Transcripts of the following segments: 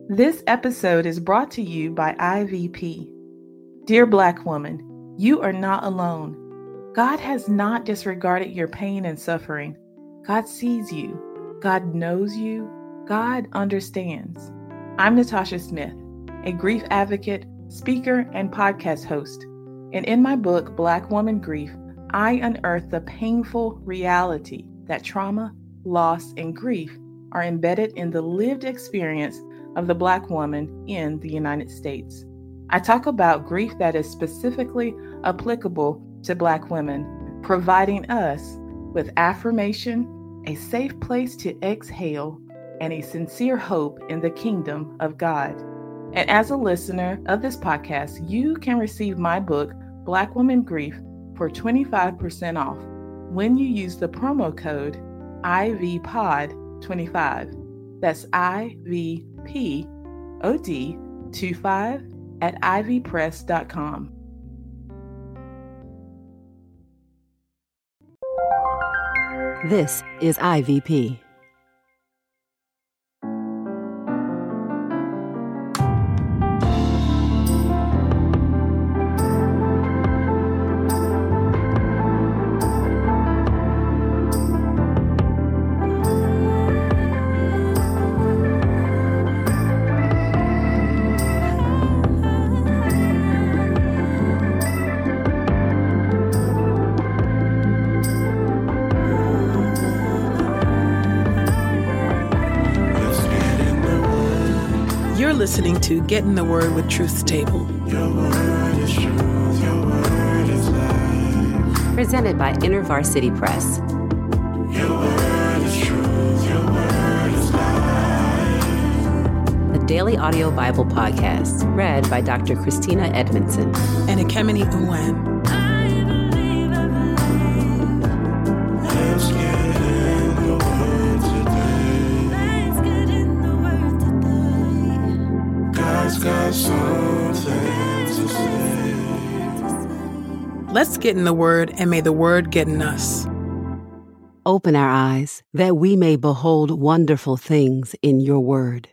This episode is brought to you by IVP. Dear Black woman, you are not alone. God has not disregarded your pain and suffering. God sees you. God knows you. God understands. I'm Natasha Smith, a grief advocate, speaker, and podcast host. And in my book, Black Woman Grief, I unearth the painful reality that trauma, loss, and grief are embedded in the lived experience of the Black woman in the United States. I talk about grief that is specifically applicable to Black women, providing us with affirmation, a safe place to exhale, and a sincere hope in the kingdom of God. And as a listener of this podcast, you can receive my book, Black Woman Grief, for 25% off when you use the promo code IVPOD25. That's IVPOD25 at ivpress.com. This is IVP. Listening to Get in the Word with Truth's Table. Your word is truth, your word is life. Presented by InterVarsity Press. Your word is truth, your word is life. The Daily Audio Bible Podcast, read by Dr. Christina Edmondson. And Ekemini Uwan. Let's get in the word today. God's got something to say. Let's get in the Word, and may the Word get in us. Open our eyes, that we may behold wonderful things in your Word.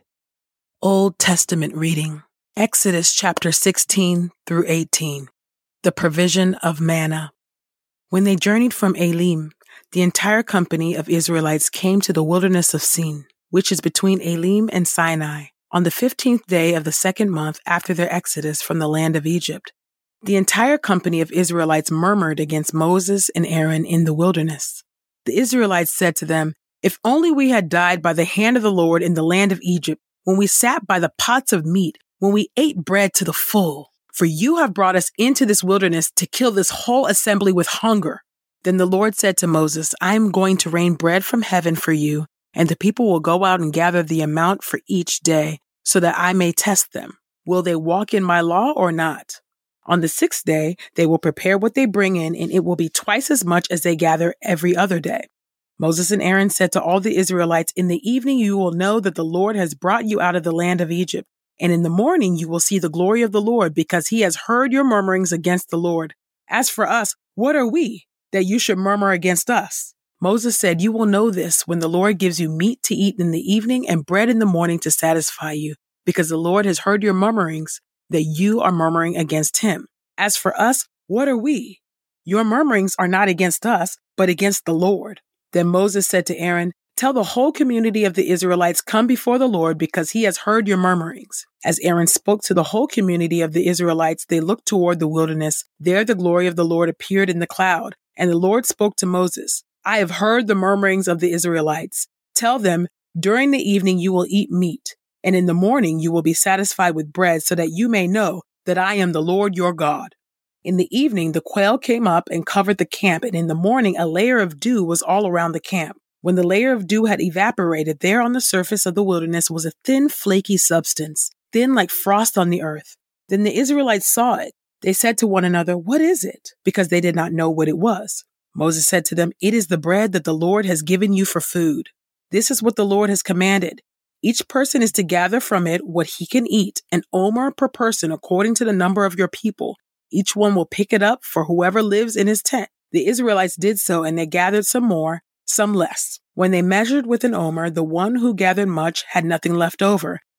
Old Testament reading, Exodus chapter 16 through 18, the provision of manna. When they journeyed from Elim, the entire company of Israelites came to the wilderness of Sin, which is between Elim and Sinai, on the 15th day of the second month after their exodus from the land of Egypt. The entire company of Israelites murmured against Moses and Aaron in the wilderness. The Israelites said to them, "If only we had died by the hand of the Lord in the land of Egypt, when we sat by the pots of meat, when we ate bread to the full. For you have brought us into this wilderness to kill this whole assembly with hunger." Then the Lord said to Moses, "I am going to rain bread from heaven for you, and the people will go out and gather the amount for each day, so that I may test them. Will they walk in my law or not? On the sixth day, they will prepare what they bring in, and it will be twice as much as they gather every other day." Moses and Aaron said to all the Israelites, "In the evening you will know that the Lord has brought you out of the land of Egypt, and in the morning you will see the glory of the Lord, because he has heard your murmurings against the Lord. As for us, what are we, that you should murmur against us?" Moses said, "You will know this when the Lord gives you meat to eat in the evening and bread in the morning to satisfy you, because the Lord has heard your murmurings, that you are murmuring against him. As for us, what are we? Your murmurings are not against us, but against the Lord." Then Moses said to Aaron, "Tell the whole community of the Israelites, come before the Lord, because he has heard your murmurings." As Aaron spoke to the whole community of the Israelites, they looked toward the wilderness. There the glory of the Lord appeared in the cloud, and the Lord spoke to Moses, "I have heard the murmurings of the Israelites. Tell them, during the evening you will eat meat, and in the morning you will be satisfied with bread, so that you may know that I am the Lord your God." In the evening the quail came up and covered the camp, and in the morning a layer of dew was all around the camp. When the layer of dew had evaporated, there on the surface of the wilderness was a thin, flaky substance, thin like frost on the earth. Then the Israelites saw it. They said to one another, "What is it?" because they did not know what it was. Moses said to them, "It is the bread that the Lord has given you for food. This is what the Lord has commanded. Each person is to gather from it what he can eat, an omer per person according to the number of your people. Each one will pick it up for whoever lives in his tent." The Israelites did so, and they gathered some more, some less. When they measured with an omer, the one who gathered much had nothing left over,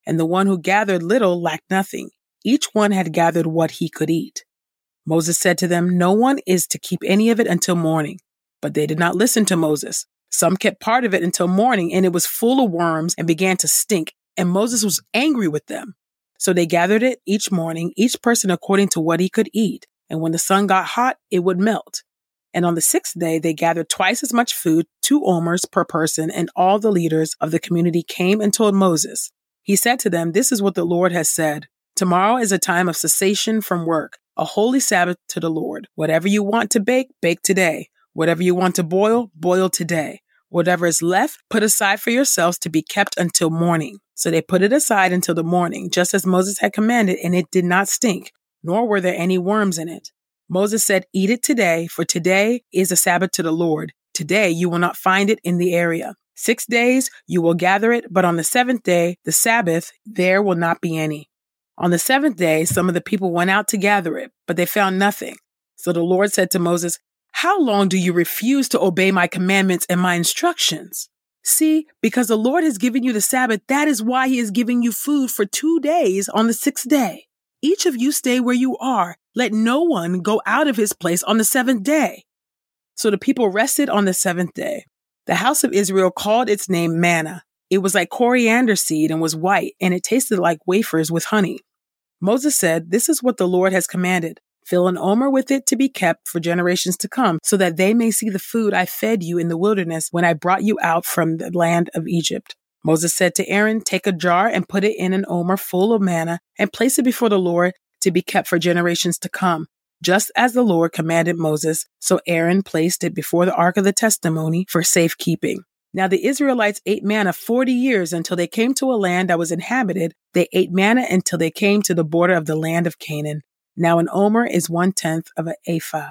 and the one who gathered little lacked nothing. Each one had gathered what he could eat. Moses said to them, "No one is to keep any of it until morning." But they did not listen to Moses. Some kept part of it until morning, and it was full of worms and began to stink, and Moses was angry with them. So they gathered it each morning, each person according to what he could eat, and when the sun got hot, it would melt. And on the sixth day, they gathered twice as much food, 2 omers per person, and all the leaders of the community came and told Moses. He said to them, "This is what the Lord has said. Tomorrow is a time of cessation from work, a holy Sabbath to the Lord. Whatever you want to bake, bake today. Whatever you want to boil, boil today. Whatever is left, put aside for yourselves to be kept until morning." So they put it aside until the morning, just as Moses had commanded, and it did not stink, nor were there any worms in it. Moses said, "Eat it today, for today is a Sabbath to the Lord. Today you will not find it in the area. 6 days you will gather it, but on the 7th day, the Sabbath, there will not be any." On the 7th day, some of the people went out to gather it, but they found nothing. So the Lord said to Moses, "How long do you refuse to obey my commandments and my instructions? See, because the Lord has given you the Sabbath, that is why he is giving you food for 2 days on the 6th day. Each of you stay where you are. Let no one go out of his place on the 7th day." So the people rested on the 7th day. The house of Israel called its name manna. It was like coriander seed and was white, and it tasted like wafers with honey. Moses said, "This is what the Lord has commanded. Fill an omer with it to be kept for generations to come, so that they may see the food I fed you in the wilderness when I brought you out from the land of Egypt." Moses said to Aaron, "Take a jar and put it in an omer full of manna and place it before the Lord to be kept for generations to come, just as the Lord commanded Moses." So Aaron placed it before the ark of the testimony for safekeeping. Now the Israelites ate manna 40 years until they came to a land that was inhabited. They ate manna until they came to the border of the land of Canaan. Now an omer is 1/10 of an ephah.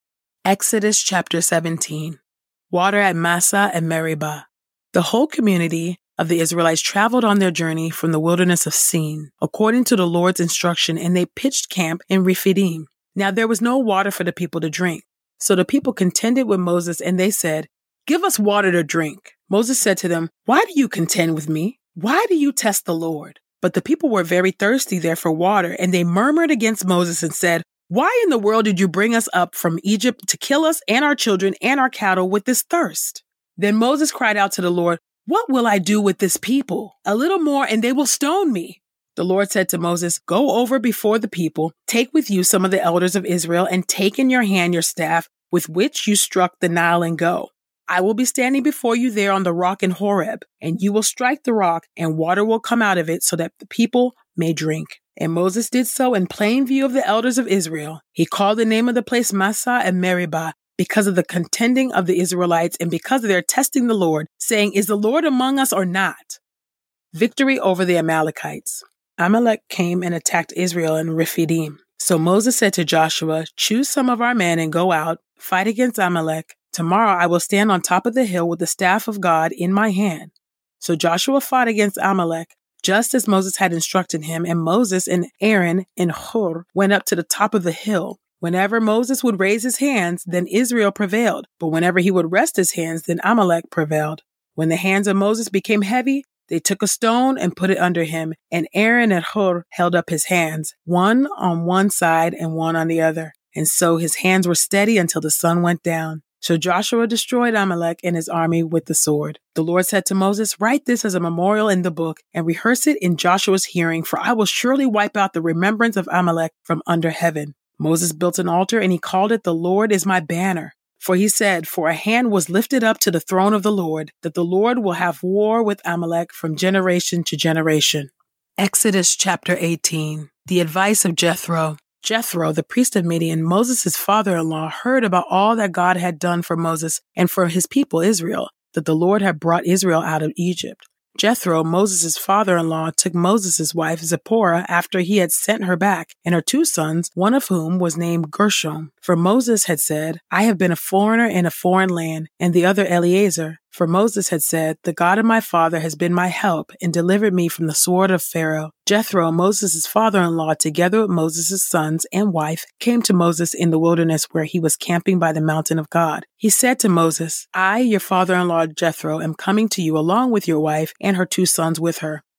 Exodus chapter 17. Water at Massah and Meribah. The whole community of the Israelites traveled on their journey from the wilderness of Sin, according to the Lord's instruction, and they pitched camp in Rephidim. Now there was no water for the people to drink. So the people contended with Moses, and they said, "Give us water to drink." Moses said to them, "Why do you contend with me? Why do you test the Lord?" But the people were very thirsty there for water, and they murmured against Moses and said, "Why in the world did you bring us up from Egypt to kill us and our children and our cattle with this thirst?" Then Moses cried out to the Lord, "What will I do with this people? A little more and they will stone me." The Lord said to Moses, "Go over before the people, take with you some of the elders of Israel, and take in your hand your staff with which you struck the Nile, and go. I will be standing before you there on the rock in Horeb, and you will strike the rock, and water will come out of it so that the people may drink." And Moses did so in plain view of the elders of Israel. He called the name of the place Massah and Meribah, because of the contending of the Israelites and because of their testing the Lord, saying, "Is the Lord among us or not?" Victory over the Amalekites. Amalek came and attacked Israel in Rephidim. So Moses said to Joshua, "Choose some of our men and go out, fight against Amalek. Tomorrow I will stand on top of the hill with the staff of God in my hand." So Joshua fought against Amalek, just as Moses had instructed him, and Moses and Aaron and Hur went up to the top of the hill. Whenever Moses would raise his hands, then Israel prevailed, but whenever he would rest his hands, then Amalek prevailed. When the hands of Moses became heavy, they took a stone and put it under him, and Aaron and Hur held up his hands, one on one side and one on the other. And so his hands were steady until the sun went down. So Joshua destroyed Amalek and his army with the sword. The Lord said to Moses, "Write this as a memorial in the book and rehearse it in Joshua's hearing, for I will surely wipe out the remembrance of Amalek from under heaven." Moses built an altar and he called it "The Lord is my banner." For he said, "For a hand was lifted up to the throne of the Lord, that the Lord will have war with Amalek from generation to generation." Exodus chapter 18. The advice of Jethro. Jethro, the priest of Midian, Moses' father-in-law, heard about all that God had done for Moses and for his people Israel, that the Lord had brought Israel out of Egypt. Jethro, Moses' father-in-law, took Moses' wife Zipporah after he had sent her back, and her 2 sons, one of whom was named Gershom. For Moses had said, "I have been a foreigner in a foreign land," and the other Eleazar. For Moses had said, "The God of my father has been my help and delivered me from the sword of Pharaoh." Jethro, Moses' father-in-law, together with Moses' sons and wife, came to Moses in the wilderness where he was camping by the mountain of God. He said to Moses, "I, your father-in-law Jethro, am coming to you along with your wife and her 2 sons with her."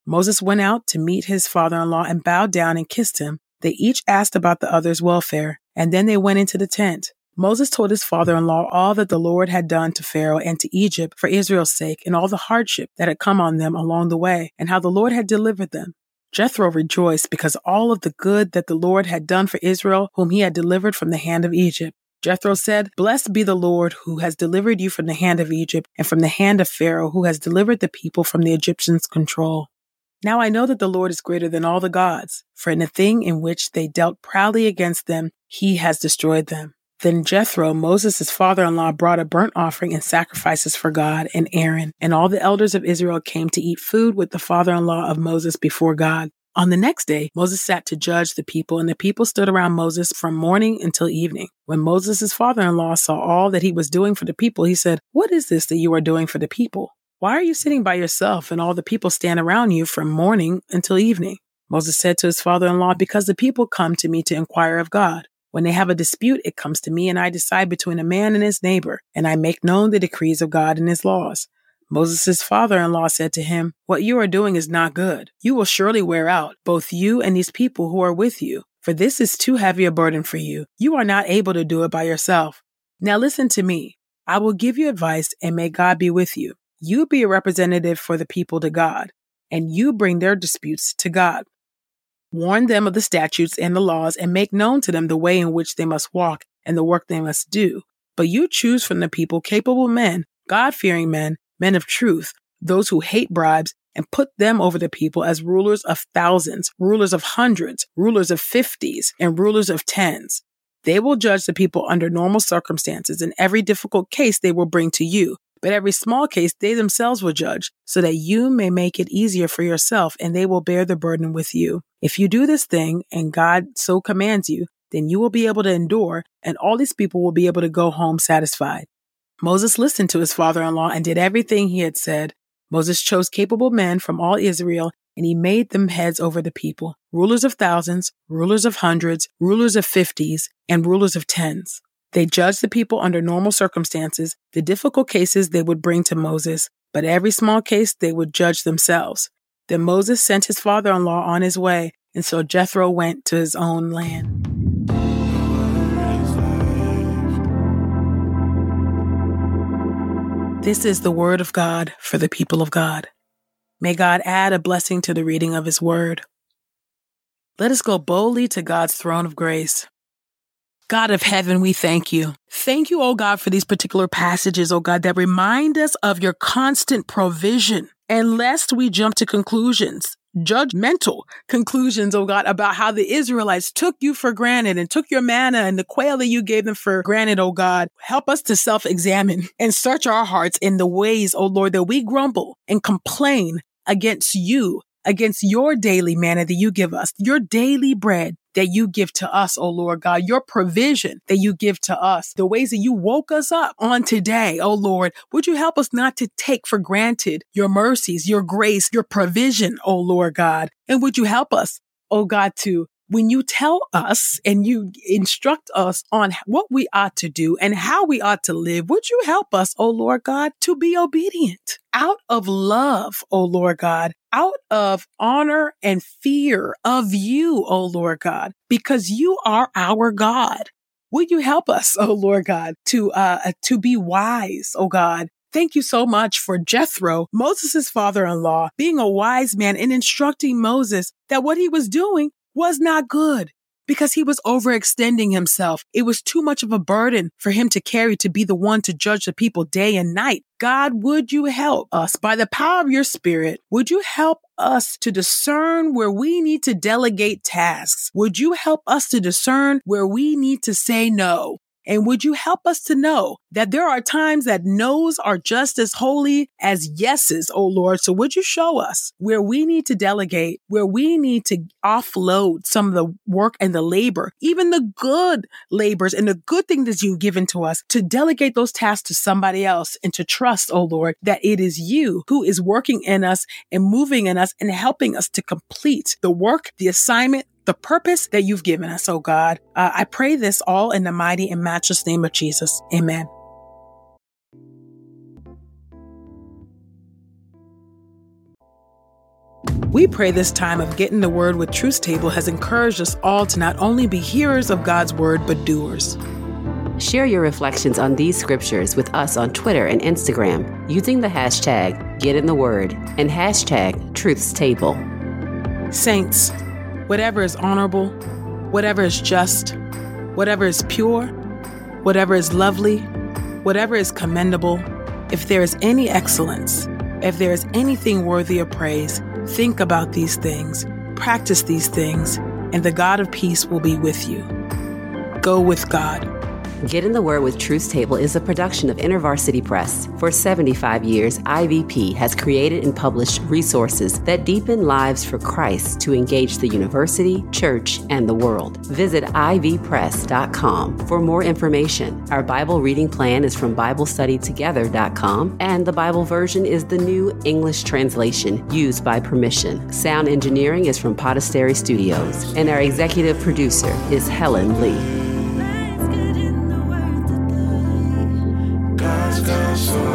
Moses went out to meet his father-in-law and bowed down and kissed him. They each asked about the other's welfare, and then they went into the tent. Moses told his father-in-law all that the Lord had done to Pharaoh and to Egypt for Israel's sake, and all the hardship that had come on them along the way, and how the Lord had delivered them. Jethro rejoiced because all of the good that the Lord had done for Israel, whom he had delivered from the hand of Egypt. Jethro said, "Blessed be the Lord who has delivered you from the hand of Egypt and from the hand of Pharaoh, who has delivered the people from the Egyptians' control. Now I know that the Lord is greater than all the gods, for in the thing in which they dealt proudly against them, he has destroyed them." Then Jethro, Moses' father-in-law, brought a burnt offering and sacrifices for God, and Aaron and all the elders of Israel came to eat food with the father-in-law of Moses before God. On the next day, Moses sat to judge the people, and the people stood around Moses from morning until evening. When Moses' father-in-law saw all that he was doing for the people, he said, "What is this that you are doing for the people? Why are you sitting by yourself and all the people stand around you from morning until evening?" Moses said to his father-in-law, "Because the people come to me to inquire of God. When they have a dispute, it comes to me, and I decide between a man and his neighbor, and I make known the decrees of God and his laws." Moses' father-in-law said to him, "What you are doing is not good. You will surely wear out, both you and these people who are with you, for this is too heavy a burden for you. You are not able to do it by yourself. Now listen to me. I will give you advice, and may God be with you. You be a representative for the people to God, and you bring their disputes to God. Warn them of the statutes and the laws, and make known to them the way in which they must walk and the work they must do. But you choose from the people capable men, God-fearing men, men of truth, those who hate bribes, and put them over the people as rulers of thousands, rulers of hundreds, rulers of 50s, and rulers of 10s. They will judge the people under normal circumstances, and every difficult case they will bring to you. But every small case they themselves will judge, so that you may make it easier for yourself, and they will bear the burden with you. If you do this thing, and God so commands you, then you will be able to endure, and all these people will be able to go home satisfied." Moses listened to his father-in-law and did everything he had said. Moses chose capable men from all Israel, and he made them heads over the people, rulers of thousands, rulers of hundreds, rulers of 50s, and rulers of 10s. They judged the people under normal circumstances, the difficult cases they would bring to Moses, but every small case they would judge themselves. Then Moses sent his father-in-law on his way, and so Jethro went to his own land. This is the word of God for the people of God. May God add a blessing to the reading of his word. Let us go boldly to God's throne of grace. God of heaven, we thank you. Thank you, oh God, for these particular passages, oh God, that remind us of your constant provision. And lest we jump to conclusions, judgmental conclusions, oh God, about how the Israelites took you for granted and took your manna and the quail that you gave them for granted, oh God. Help us to self-examine and search our hearts in the ways, oh Lord, that we grumble and complain against you, against your daily manna that you give us, your daily bread that you give to us, oh Lord God, your provision that you give to us, the ways that you woke us up on today, oh Lord. Would you help us not to take for granted your mercies, your grace, your provision, oh Lord God? And would you help us, oh God, to when you tell us and you instruct us on what we ought to do and how we ought to live, would you help us, oh Lord God, to be obedient out of love, oh Lord God, out of honor and fear of you, oh Lord God, because you are our God. Would you help us, oh Lord God, to be wise, oh God? Thank you so much for Jethro, Moses' father-in-law, being a wise man and instructing Moses that what he was doing was not good because he was overextending himself. It was too much of a burden for him to carry to be the one to judge the people day and night. God, would you help us by the power of your spirit? Would you help us to discern where we need to delegate tasks? Would you help us to discern where we need to say no? And would you help us to know that there are times that no's are just as holy as yeses, oh Lord? So would you show us where we need to delegate, where we need to offload some of the work and the labor, even the good labors and the good things that you've given to us, to delegate those tasks to somebody else and to trust, oh Lord, that it is you who is working in us and moving in us and helping us to complete the work, the assignment, the purpose that you've given us, oh God. I pray this all in the mighty and matchless name of Jesus. Amen. We pray this time of Getting the Word with Truth Table has encouraged us all to not only be hearers of God's Word, but doers. Share your reflections on these scriptures with us on Twitter and Instagram using the hashtag #GetInTheWord and hashtag #TruthsTable. Saints, whatever is honorable, whatever is just, whatever is pure, whatever is lovely, whatever is commendable, if there is any excellence, if there is anything worthy of praise, think about these things, practice these things, and the God of peace will be with you. Go with God. Get in the Word with Truth Table is a production of InterVarsity Press. For 75 years, IVP has created and published resources that deepen lives for Christ to engage the university, church, and the world. Visit ivpress.com for more information. Our Bible reading plan is from BibleStudyTogether.com, and the Bible version is the New English Translation used by permission. Sound engineering is from Podastery Studios, and our executive producer is Helen Lee. God's got so